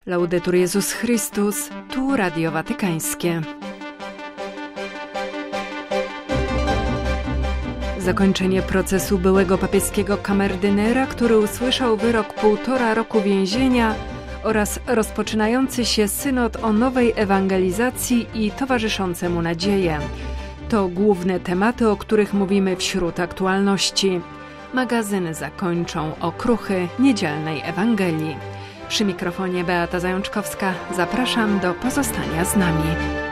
Laudetur Jezus Chrystus, tu Radio Watykańskie. Zakończenie procesu byłego papieskiego kamerdynera, który usłyszał wyrok 1,5 roku więzienia, oraz rozpoczynający się synod o nowej ewangelizacji i towarzyszące mu nadzieje. To główne tematy, o których mówimy wśród aktualności. Magazyn zakończą okruchy niedzielnej Ewangelii. Przy mikrofonie Beata Zajączkowska. Zapraszam do pozostania z nami.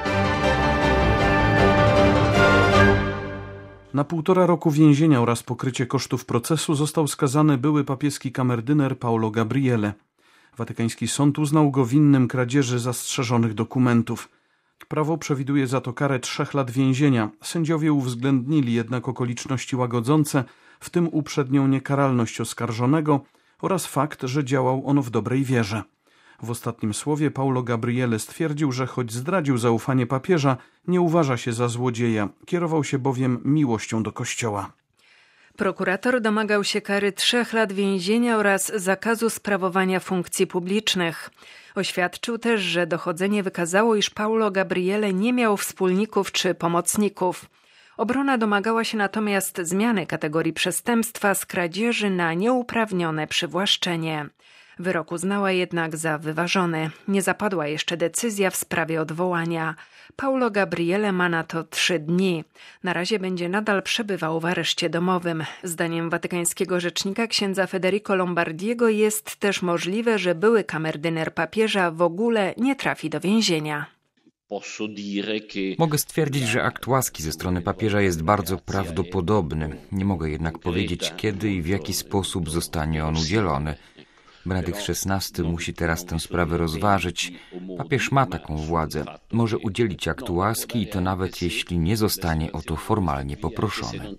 Na 1,5 roku więzienia oraz pokrycie kosztów procesu został skazany były papieski kamerdyner Paolo Gabriele. Watykański sąd uznał go winnym kradzieży zastrzeżonych dokumentów. Prawo przewiduje za to karę 3 lat więzienia. Sędziowie uwzględnili jednak okoliczności łagodzące, w tym uprzednią niekaralność oskarżonego oraz fakt, że działał on w dobrej wierze. W ostatnim słowie Paolo Gabriele stwierdził, że choć zdradził zaufanie papieża, nie uważa się za złodzieja. Kierował się bowiem miłością do Kościoła. Prokurator domagał się kary 3 lat więzienia oraz zakazu sprawowania funkcji publicznych. Oświadczył też, że dochodzenie wykazało, iż Paolo Gabriele nie miał wspólników czy pomocników. Obrona domagała się natomiast zmiany kategorii przestępstwa z kradzieży na nieuprawnione przywłaszczenie. Wyrok uznała jednak za wyważony. Nie zapadła jeszcze decyzja w sprawie odwołania. Paolo Gabriele ma na to 3 dni. Na razie będzie nadal przebywał w areszcie domowym. Zdaniem watykańskiego rzecznika księdza Federico Lombardiego jest też możliwe, że były kamerdyner papieża w ogóle nie trafi do więzienia. Mogę stwierdzić, że akt łaski ze strony papieża jest bardzo prawdopodobny. Nie mogę jednak powiedzieć, kiedy i w jaki sposób zostanie on udzielony. Benedykt XVI musi teraz tę sprawę rozważyć. Papież ma taką władzę. Może udzielić aktu łaski i to nawet jeśli nie zostanie o to formalnie poproszony.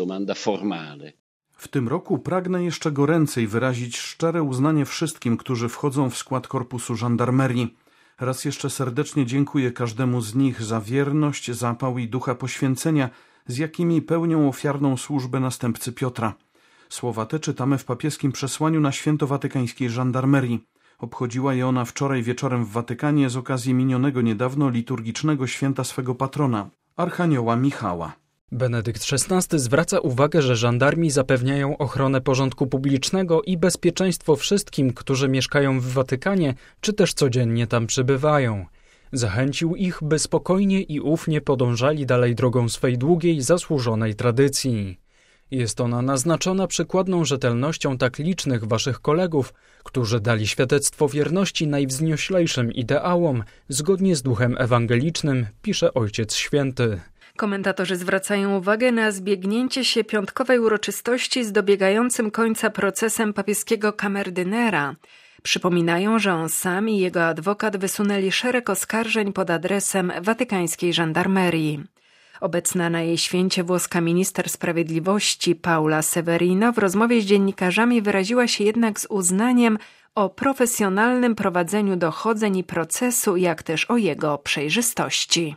W tym roku pragnę jeszcze goręcej wyrazić szczere uznanie wszystkim, którzy wchodzą w skład korpusu żandarmerii. Raz jeszcze serdecznie dziękuję każdemu z nich za wierność, zapał i ducha poświęcenia, z jakimi pełnią ofiarną służbę następcy Piotra. Słowa te czytamy w papieskim przesłaniu na święto watykańskiej żandarmerii. Obchodziła je ona wczoraj wieczorem w Watykanie z okazji minionego niedawno liturgicznego święta swego patrona, Archanioła Michała. Benedykt XVI zwraca uwagę, że żandarmi zapewniają ochronę porządku publicznego i bezpieczeństwo wszystkim, którzy mieszkają w Watykanie, czy też codziennie tam przybywają. Zachęcił ich, by spokojnie i ufnie podążali dalej drogą swej długiej, zasłużonej tradycji. Jest ona naznaczona przykładną rzetelnością tak licznych waszych kolegów, którzy dali świadectwo wierności najwznioślejszym ideałom, zgodnie z duchem ewangelicznym, pisze Ojciec Święty. Komentatorzy zwracają uwagę na zbiegnięcie się piątkowej uroczystości z dobiegającym końca procesem papieskiego kamerdynera. Przypominają, że on sam i jego adwokat wysunęli szereg oskarżeń pod adresem watykańskiej żandarmerii. Obecna na jej święcie włoska minister sprawiedliwości Paula Severino w rozmowie z dziennikarzami wyraziła się jednak z uznaniem o profesjonalnym prowadzeniu dochodzeń i procesu, jak też o jego przejrzystości.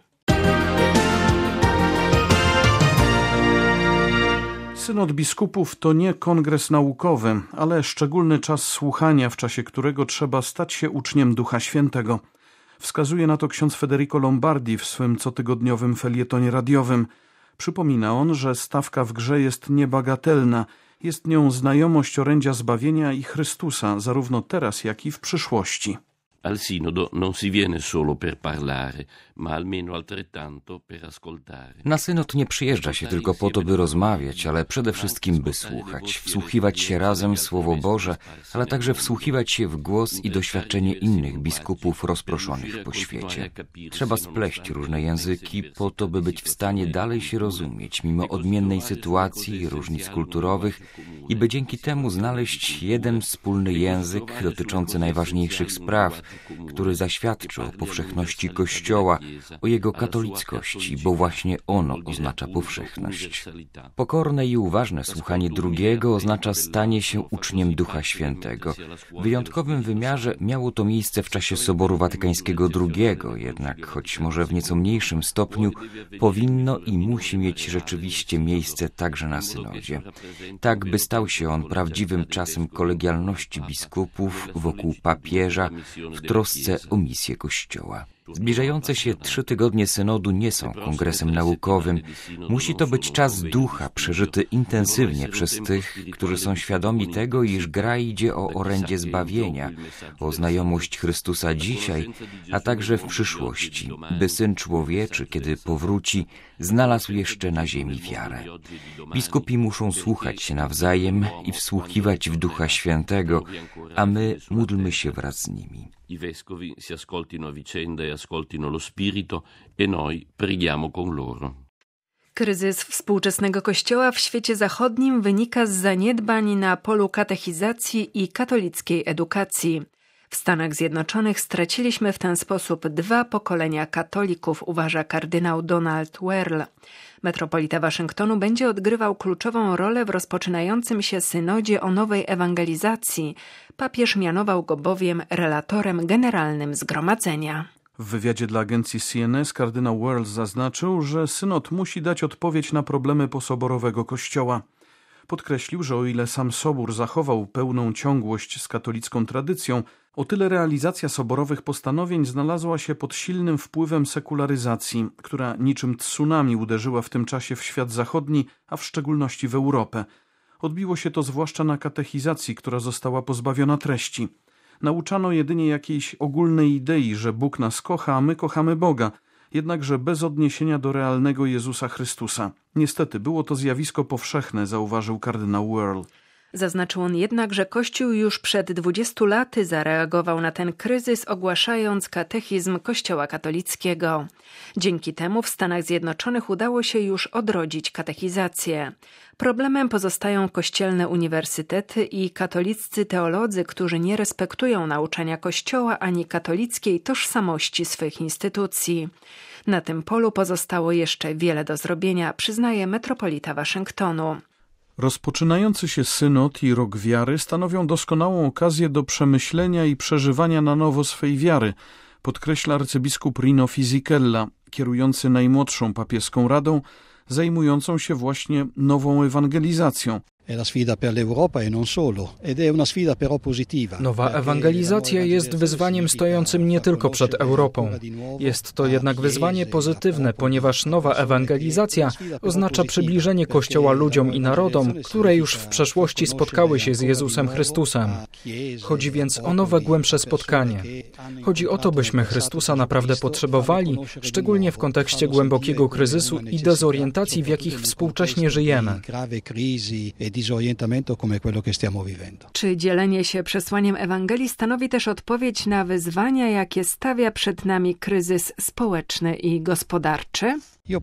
Synod biskupów to nie kongres naukowy, ale szczególny czas słuchania, w czasie którego trzeba stać się uczniem Ducha Świętego. Wskazuje na to ksiądz Federico Lombardi w swym cotygodniowym felietonie radiowym. Przypomina on, że stawka w grze jest niebagatelna. Jest nią znajomość orędzia zbawienia i Chrystusa, zarówno teraz, jak i w przyszłości. Al sinodo non si viene solo per parlare, ma almeno altrettanto per ascoltare. Na synod nie przyjeżdża się tylko po to, by rozmawiać, ale przede wszystkim by słuchać. Wsłuchiwać się razem w Słowo Boże, ale także wsłuchiwać się w głos i doświadczenie innych biskupów rozproszonych po świecie. Trzeba spleść różne języki po to, by być w stanie dalej się rozumieć, mimo odmiennej sytuacji i różnic kulturowych i by dzięki temu znaleźć jeden wspólny język dotyczący najważniejszych spraw, który zaświadczy o powszechności Kościoła, o jego katolickości, bo właśnie ono oznacza powszechność. Pokorne i uważne słuchanie drugiego oznacza stanie się uczniem Ducha Świętego. W wyjątkowym wymiarze miało to miejsce w czasie Soboru Watykańskiego II, jednak choć może w nieco mniejszym stopniu, powinno i musi mieć rzeczywiście miejsce także na synodzie. Tak, by stał się on prawdziwym czasem kolegialności biskupów wokół papieża, w trosce o misję Kościoła. Zbliżające się 3 tygodnie synodu nie są kongresem naukowym. Musi to być czas ducha, przeżyty intensywnie przez tych, którzy są świadomi tego, iż gra idzie o orędzie zbawienia, o znajomość Chrystusa dzisiaj, a także w przyszłości, by Syn Człowieczy, kiedy powróci, znalazł jeszcze na ziemi wiarę. Biskupi muszą słuchać się nawzajem i wsłuchiwać w Ducha Świętego, a my módlmy się wraz z nimi. I vescovi si ascoltino a vicenda e ascoltino lo Spirito e noi preghiamo con loro. Kryzys współczesnego Kościoła w świecie zachodnim wynika z zaniedbań na polu katechizacji i katolickiej edukacji. W Stanach Zjednoczonych straciliśmy w ten sposób 2 pokolenia katolików, uważa kardynał Donald Wehrl. Metropolita Waszyngtonu będzie odgrywał kluczową rolę w rozpoczynającym się synodzie o nowej ewangelizacji. Papież mianował go bowiem relatorem generalnym zgromadzenia. W wywiadzie dla agencji CNS kardynał Wehrl zaznaczył, że synod musi dać odpowiedź na problemy posoborowego Kościoła. Podkreślił, że o ile sam Sobór zachował pełną ciągłość z katolicką tradycją, o tyle realizacja soborowych postanowień znalazła się pod silnym wpływem sekularyzacji, która niczym tsunami uderzyła w tym czasie w świat zachodni, a w szczególności w Europę. Odbiło się to zwłaszcza na katechizacji, która została pozbawiona treści. Nauczano jedynie jakiejś ogólnej idei, że Bóg nas kocha, a my kochamy Boga, jednakże bez odniesienia do realnego Jezusa Chrystusa. Niestety było to zjawisko powszechne, zauważył kardynał Wehrl. Zaznaczył on jednak, że Kościół już przed 20 laty zareagował na ten kryzys, ogłaszając katechizm Kościoła katolickiego. Dzięki temu w Stanach Zjednoczonych udało się już odrodzić katechizację. Problemem pozostają kościelne uniwersytety i katoliccy teolodzy, którzy nie respektują nauczania Kościoła ani katolickiej tożsamości swych instytucji. Na tym polu pozostało jeszcze wiele do zrobienia, przyznaje metropolita Waszyngtonu. Rozpoczynający się synod i rok wiary stanowią doskonałą okazję do przemyślenia i przeżywania na nowo swej wiary, podkreśla arcybiskup Rino Fisichella, kierujący najmłodszą papieską radą, zajmującą się właśnie nową ewangelizacją. Nowa ewangelizacja jest wyzwaniem stojącym nie tylko przed Europą. Jest to jednak wyzwanie pozytywne, ponieważ nowa ewangelizacja oznacza przybliżenie Kościoła ludziom i narodom, które już w przeszłości spotkały się z Jezusem Chrystusem. Chodzi więc o nowe, głębsze spotkanie. Chodzi o to, byśmy Chrystusa naprawdę potrzebowali, szczególnie w kontekście głębokiego kryzysu i dezorientacji, w jakich współcześnie żyjemy. Czy dzielenie się przesłaniem Ewangelii stanowi też odpowiedź na wyzwania, jakie stawia przed nami kryzys społeczny i gospodarczy?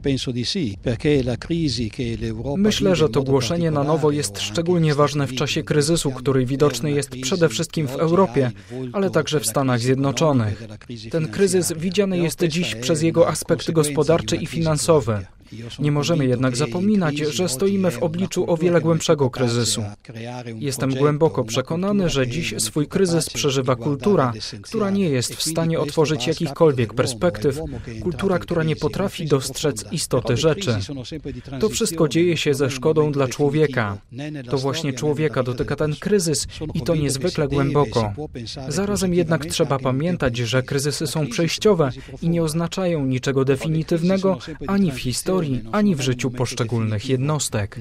Myślę, że to głoszenie na nowo jest szczególnie ważne w czasie kryzysu, który widoczny jest przede wszystkim w Europie, ale także w Stanach Zjednoczonych. Ten kryzys widziany jest dziś przez jego aspekt gospodarczy i finansowy. Nie możemy jednak zapominać, że stoimy w obliczu o wiele głębszego kryzysu. Jestem głęboko przekonany, że dziś swój kryzys przeżywa kultura, która nie jest w stanie otworzyć jakichkolwiek perspektyw, kultura, która nie potrafi dostrzec istoty rzeczy. To wszystko dzieje się ze szkodą dla człowieka. To właśnie człowieka dotyka ten kryzys i to niezwykle głęboko. Zarazem jednak trzeba pamiętać, że kryzysy są przejściowe i nie oznaczają niczego definitywnego ani w historii, ani w życiu poszczególnych jednostek.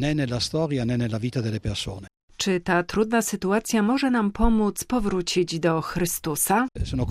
Czy ta trudna sytuacja może nam pomóc powrócić do Chrystusa?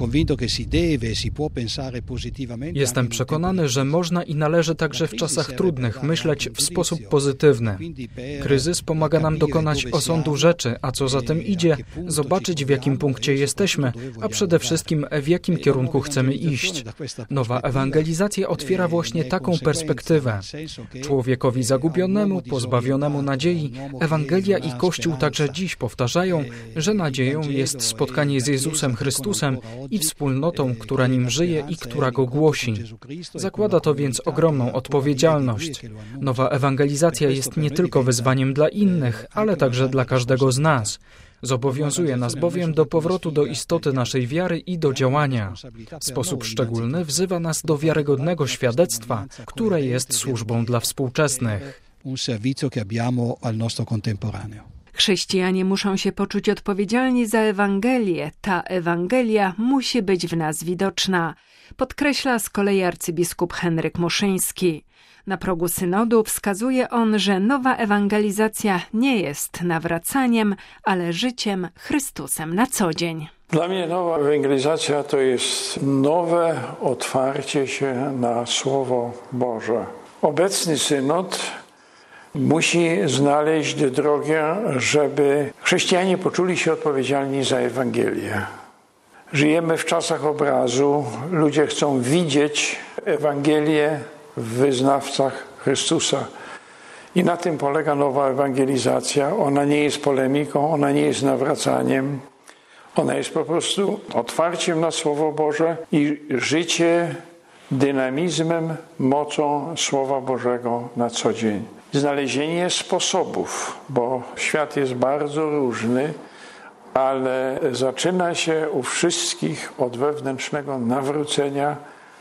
Jestem przekonany, że można i należy także w czasach trudnych myśleć w sposób pozytywny. Kryzys pomaga nam dokonać osądu rzeczy, a co za tym idzie, zobaczyć, w jakim punkcie jesteśmy, a przede wszystkim w jakim kierunku chcemy iść. Nowa ewangelizacja otwiera właśnie taką perspektywę. Człowiekowi zagubionemu, pozbawionemu nadziei, Ewangelia i Kościół także dziś powtarzają, że nadzieją jest spotkanie z Jezusem Chrystusem i wspólnotą, która Nim żyje i która Go głosi. Zakłada to więc ogromną odpowiedzialność. Nowa ewangelizacja jest nie tylko wyzwaniem dla innych, ale także dla każdego z nas. Zobowiązuje nas bowiem do powrotu do istoty naszej wiary i do działania. W sposób szczególny wzywa nas do wiarygodnego świadectwa, które jest służbą dla współczesnych. Chrześcijanie muszą się poczuć odpowiedzialni za Ewangelię. Ta Ewangelia musi być w nas widoczna, podkreśla z kolei arcybiskup Henryk Muszyński. Na progu synodu wskazuje on, że nowa ewangelizacja nie jest nawracaniem, ale życiem Chrystusem na co dzień. Dla mnie nowa ewangelizacja to jest nowe otwarcie się na Słowo Boże. Obecny synod musi znaleźć drogę, żeby chrześcijanie poczuli się odpowiedzialni za Ewangelię. Żyjemy w czasach obrazu, ludzie chcą widzieć Ewangelię w wyznawcach Chrystusa. I na tym polega nowa ewangelizacja. Ona nie jest polemiką, ona nie jest nawracaniem. Ona jest po prostu otwarciem na Słowo Boże i życie dynamizmem, mocą Słowa Bożego na co dzień. Znalezienie sposobów, bo świat jest bardzo różny, ale zaczyna się u wszystkich od wewnętrznego nawrócenia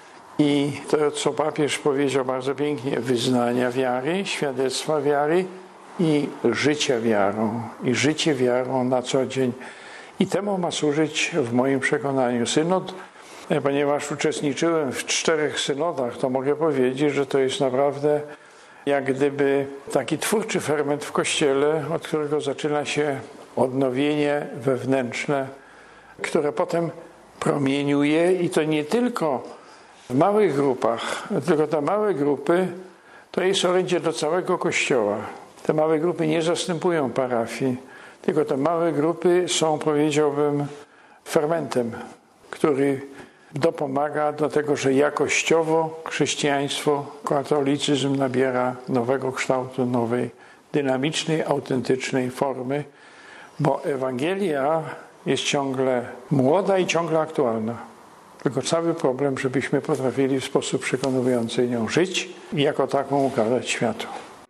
i to, co papież powiedział bardzo pięknie, wyznania wiary, świadectwa wiary i życia wiarą. I życie wiarą na co dzień. I temu ma służyć w moim przekonaniu synod. Ponieważ uczestniczyłem w 4 synodach, to mogę powiedzieć, że to jest naprawdę jak gdyby taki twórczy ferment w Kościele, od którego zaczyna się odnowienie wewnętrzne, które potem promieniuje i to nie tylko w małych grupach, tylko te małe grupy to jest orędzie do całego Kościoła. Te małe grupy nie zastępują parafii, tylko te małe grupy są, powiedziałbym, fermentem, który dopomaga do tego, że jakościowo chrześcijaństwo, katolicyzm nabiera nowego kształtu, nowej, dynamicznej, autentycznej formy, bo Ewangelia jest ciągle młoda i ciągle aktualna. Tylko cały problem, żebyśmy potrafili w sposób przekonujący nią żyć i jako taką ukazać światu.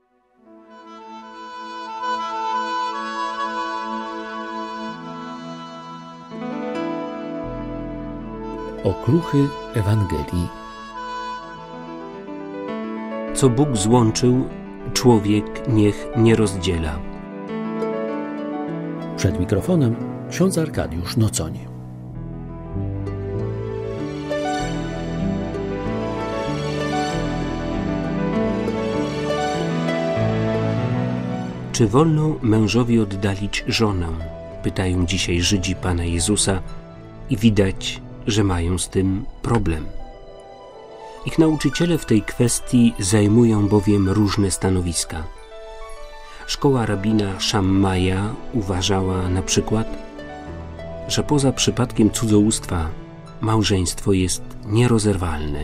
Okruchy Ewangelii. Co Bóg złączył, człowiek niech nie rozdziela. Przed mikrofonem ksiądz Arkadiusz Nocoń. Czy wolno mężowi oddalić żonę? Pytają dzisiaj Żydzi Pana Jezusa i widać, że mają z tym problem. Ich nauczyciele w tej kwestii zajmują bowiem różne stanowiska. Szkoła rabina Szammaja uważała na przykład, że poza przypadkiem cudzołóstwa małżeństwo jest nierozerwalne.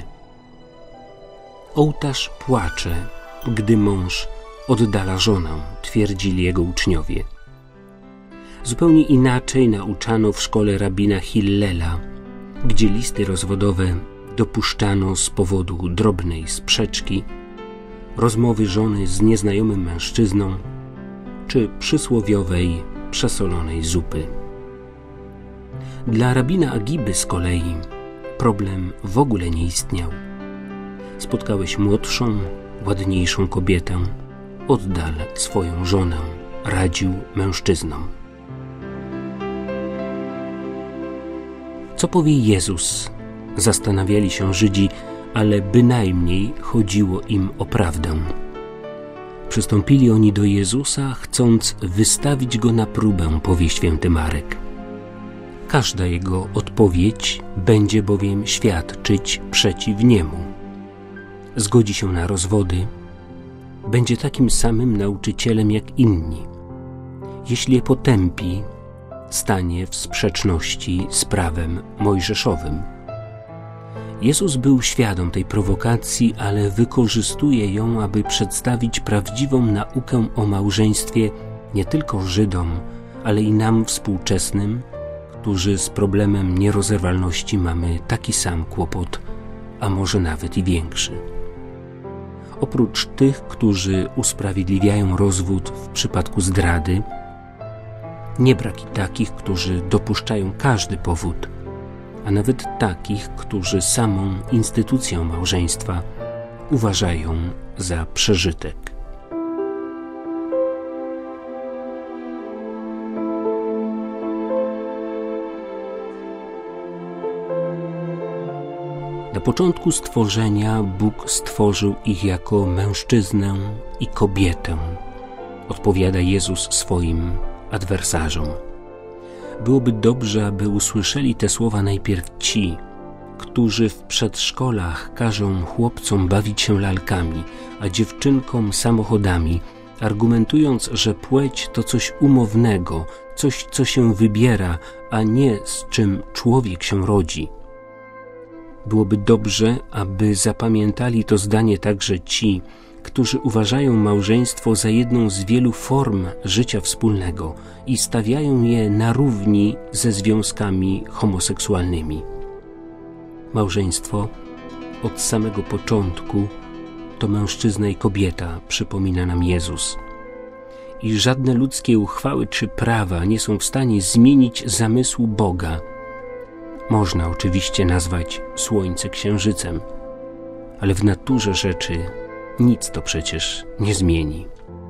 Ołtarz płacze, gdy mąż oddala żonę, twierdzili jego uczniowie. Zupełnie inaczej nauczano w szkole rabina Hillela, gdzie listy rozwodowe dopuszczano z powodu drobnej sprzeczki, rozmowy żony z nieznajomym mężczyzną czy przysłowiowej przesolonej zupy. Dla rabina Agiby z kolei problem w ogóle nie istniał. Spotkałeś młodszą, ładniejszą kobietę, oddal swoją żonę, radził mężczyznom. Co powie Jezus? Zastanawiali się Żydzi, ale bynajmniej chodziło im o prawdę. Przystąpili oni do Jezusa, chcąc wystawić Go na próbę, powie święty Marek. Każda Jego odpowiedź będzie bowiem świadczyć przeciw Niemu. Zgodzi się na rozwody, będzie takim samym nauczycielem jak inni. Jeśli je potępi, stanie w sprzeczności z prawem mojżeszowym. Jezus był świadom tej prowokacji, ale wykorzystuje ją, aby przedstawić prawdziwą naukę o małżeństwie nie tylko Żydom, ale i nam współczesnym, którzy z problemem nierozerwalności mamy taki sam kłopot, a może nawet i większy. Oprócz tych, którzy usprawiedliwiają rozwód w przypadku zdrady, nie brak i takich, którzy dopuszczają każdy powód, a nawet takich, którzy samą instytucję małżeństwa uważają za przeżytek. Na początku stworzenia Bóg stworzył ich jako mężczyznę i kobietę, odpowiada Jezus swoim adwersarzom. Byłoby dobrze, aby usłyszeli te słowa najpierw ci, którzy w przedszkolach każą chłopcom bawić się lalkami, a dziewczynkom samochodami, argumentując, że płeć to coś umownego, coś, co się wybiera, a nie z czym człowiek się rodzi. Byłoby dobrze, aby zapamiętali to zdanie także ci, którzy uważają małżeństwo za jedną z wielu form życia wspólnego i stawiają je na równi ze związkami homoseksualnymi. Małżeństwo od samego początku to mężczyzna i kobieta, przypomina nam Jezus. I żadne ludzkie uchwały czy prawa nie są w stanie zmienić zamysłu Boga. Można oczywiście nazwać słońce księżycem, ale w naturze rzeczy nic to przecież nie zmieni.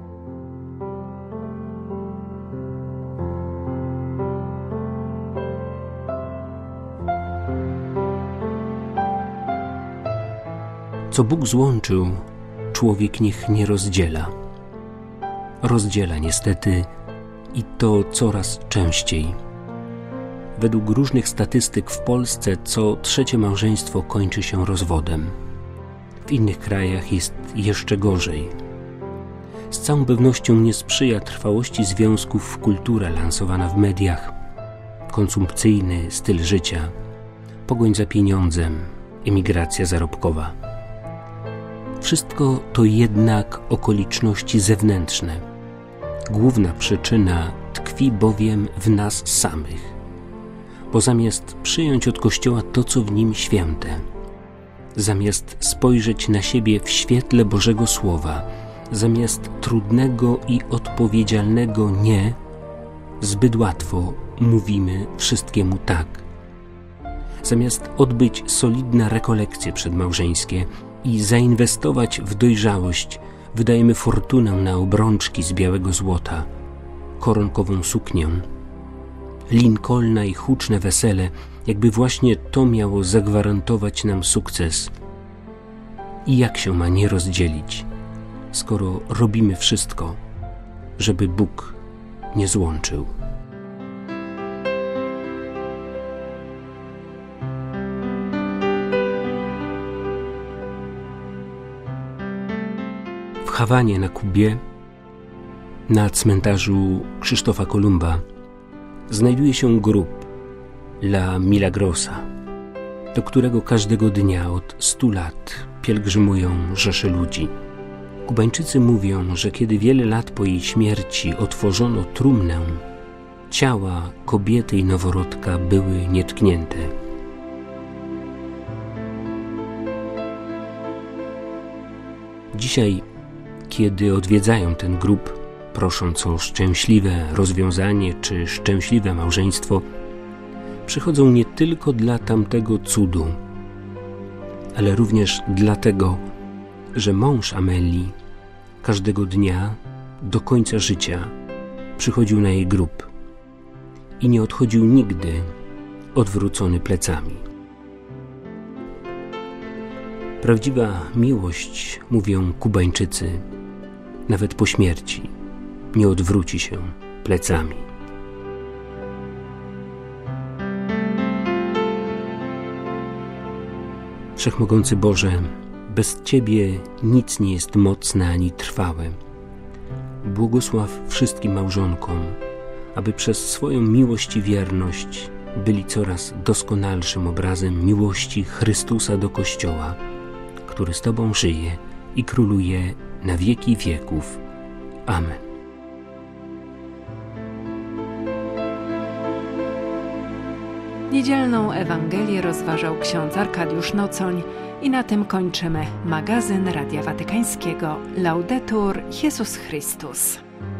Co Bóg złączył, człowiek niech nie rozdziela. Rozdziela niestety i to coraz częściej. Według różnych statystyk w Polsce co trzecie małżeństwo kończy się rozwodem. W innych krajach jest jeszcze gorzej. Z całą pewnością nie sprzyja trwałości związków kultura lansowana w mediach, konsumpcyjny styl życia, pogoń za pieniądzem, emigracja zarobkowa. Wszystko to jednak okoliczności zewnętrzne. Główna przyczyna tkwi bowiem w nas samych. Bo zamiast przyjąć od Kościoła to, co w nim święte, zamiast spojrzeć na siebie w świetle Bożego Słowa, zamiast trudnego i odpowiedzialnego nie, zbyt łatwo mówimy wszystkiemu tak. Zamiast odbyć solidne rekolekcje przedmałżeńskie i zainwestować w dojrzałość, wydajemy fortunę na obrączki z białego złota, koronkową suknię, Lincolna i huczne wesele, jakby właśnie to miało zagwarantować nam sukces. I jak się ma nie rozdzielić, skoro robimy wszystko, żeby Bóg nie złączył? W Hawanie na Kubie, na cmentarzu Krzysztofa Kolumba, znajduje się grób La Milagrosa, do którego każdego dnia od 100 lat pielgrzymują rzesze ludzi. Kubańczycy mówią, że kiedy wiele lat po jej śmierci otworzono trumnę, ciała kobiety i noworodka były nietknięte. Dzisiaj, kiedy odwiedzają ten grób, prosząc o szczęśliwe rozwiązanie czy szczęśliwe małżeństwo, przychodzą nie tylko dla tamtego cudu, ale również dlatego, że mąż Amelii każdego dnia do końca życia przychodził na jej grób i nie odchodził nigdy odwrócony plecami. Prawdziwa miłość, mówią Kubańczycy, nawet po śmierci nie odwróci się plecami. Wszechmogący Boże, bez Ciebie nic nie jest mocne ani trwałe. Błogosław wszystkim małżonkom, aby przez swoją miłość i wierność byli coraz doskonalszym obrazem miłości Chrystusa do Kościoła, który z Tobą żyje i króluje na wieki wieków. Amen. Niedzielną Ewangelię rozważał ksiądz Arkadiusz Nocoń i na tym kończymy magazyn Radia Watykańskiego. Laudetur Jezus Chrystus.